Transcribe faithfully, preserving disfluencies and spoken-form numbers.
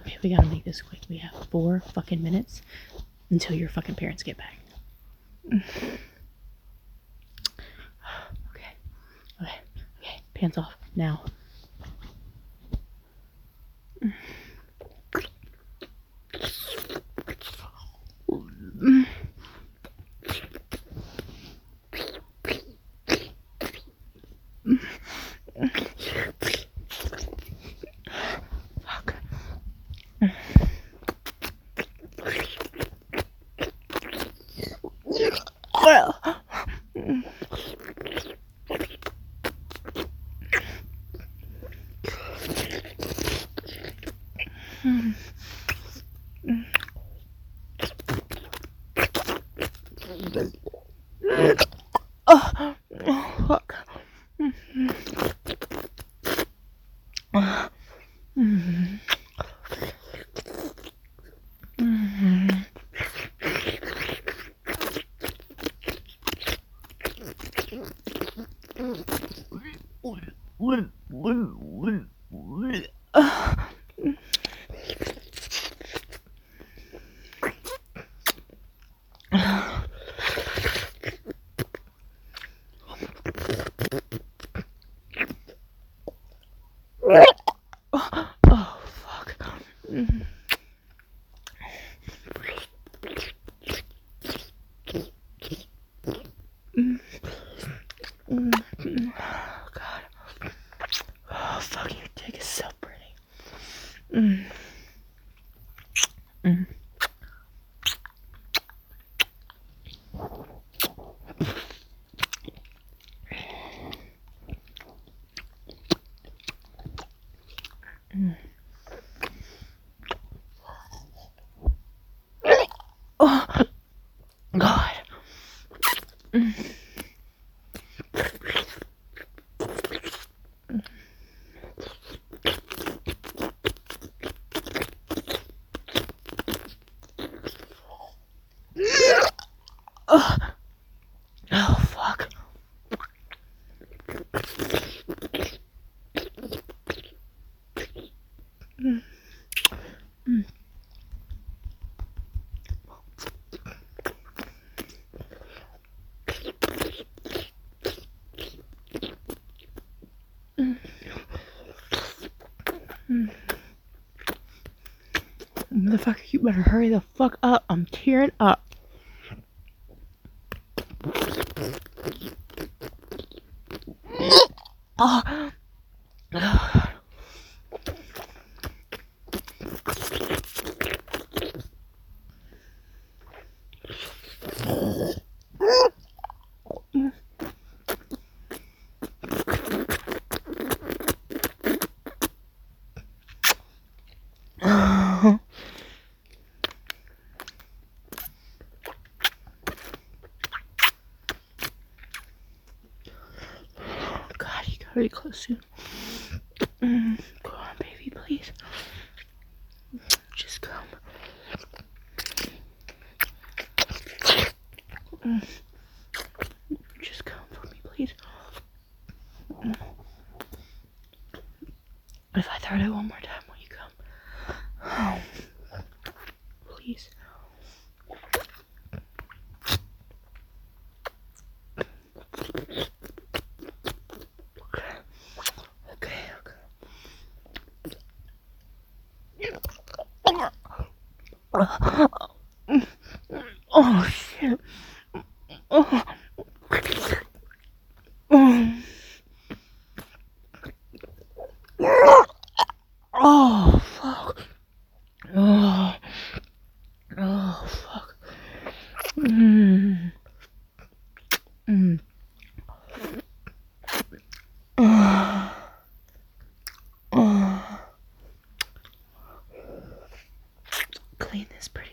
Okay, we gotta make this quick. We have four fucking minutes until your fucking parents get back. Okay. Okay. Okay. Pants off now. Fuck. Oh, oh, fuck. Oh, fuck. Oh, God. Oh, fuck, your dick is so pretty. Mm. Mm. Mm. Oh, God. Mm. Oh. Oh, fuck. Mm. Mm. Mm. Mm. Motherfucker, you better hurry the fuck up. I'm tearing up. Oh. Oh. God, you gotta be close soon. Mm. Go on, baby, please. Just come. Mm. Just come for me, please. Mm. If I throw it one more time, will you come? Oh. Please. Okay, okay. Oh, shit. Oh. Oh. Oh, fuck. Oh. Oh, fuck. Mm. Mm. Oh. Oh. Clean this pretty.